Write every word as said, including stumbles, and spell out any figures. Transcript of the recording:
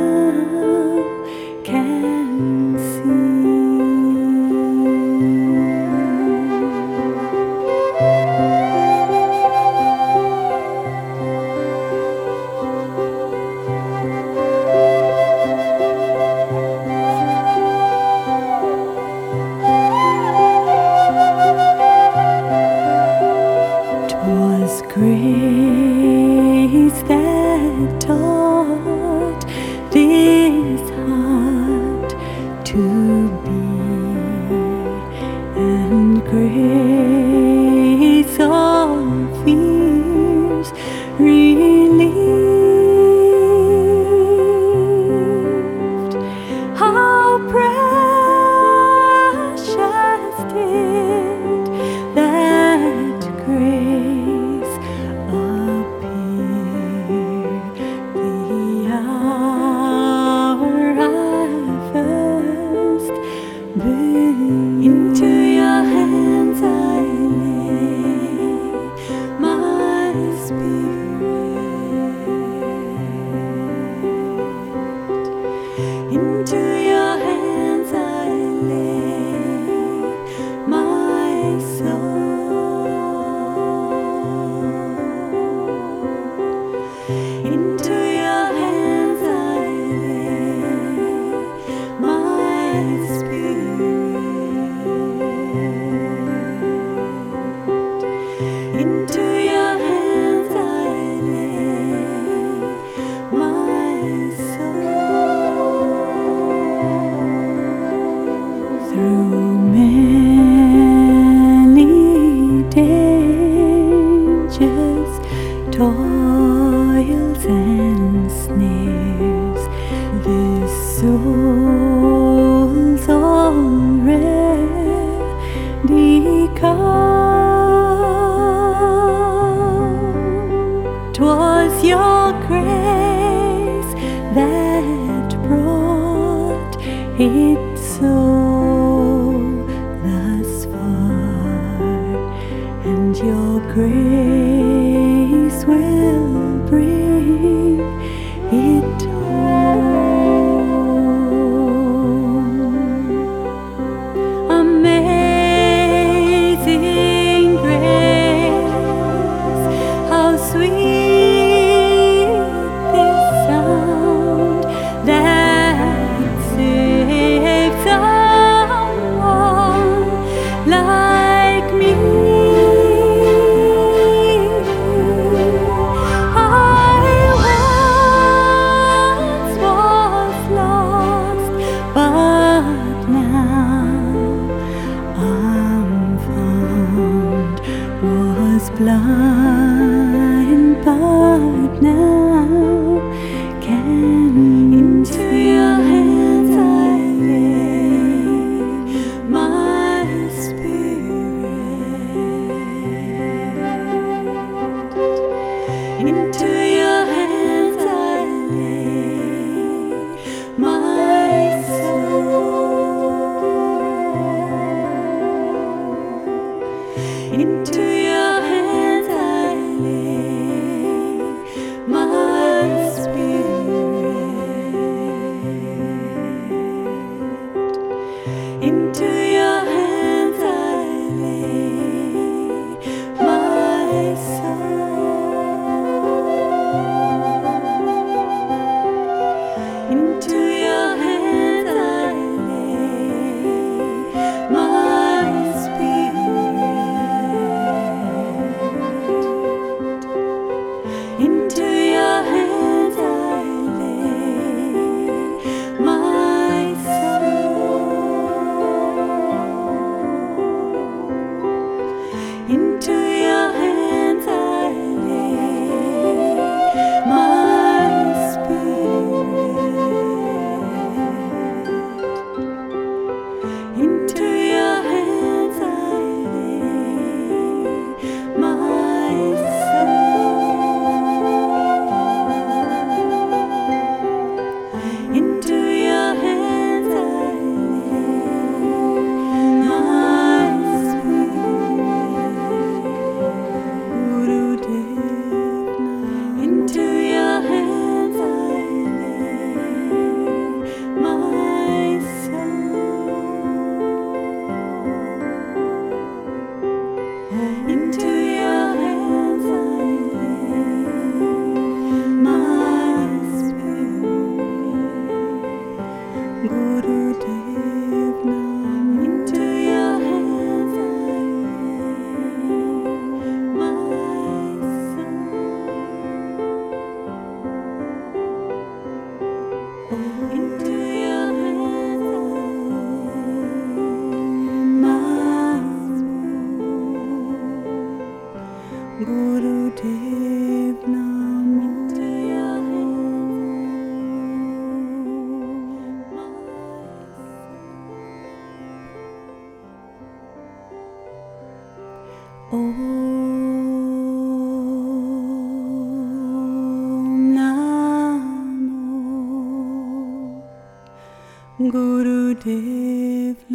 can see. 'Twas grace that taught this heart to beat, and grace all fears relieved. How precious did that grace appear the hour I first believed. Into your hands I lay my spirit. Into your hands I lay my soul. Into your hands I lay my spirit. Into your hands I lay my soul. Through many dangers, toils and snares, this soul's already come. 'Twas your grace that brought it so thus far, and your grace will bring it home. Amazing grace, how sweet this sound that saved someone like me. I once was lost, but now I'm found. Was blind, but now can. Into your hands I lay my spirit. Into your hands I lay my soul. Into your hands I lay my spirit. Into your hands I lay my soul. Into your hands I lay my spirit. Into your hands I lay my soul. Om Namo Gurudev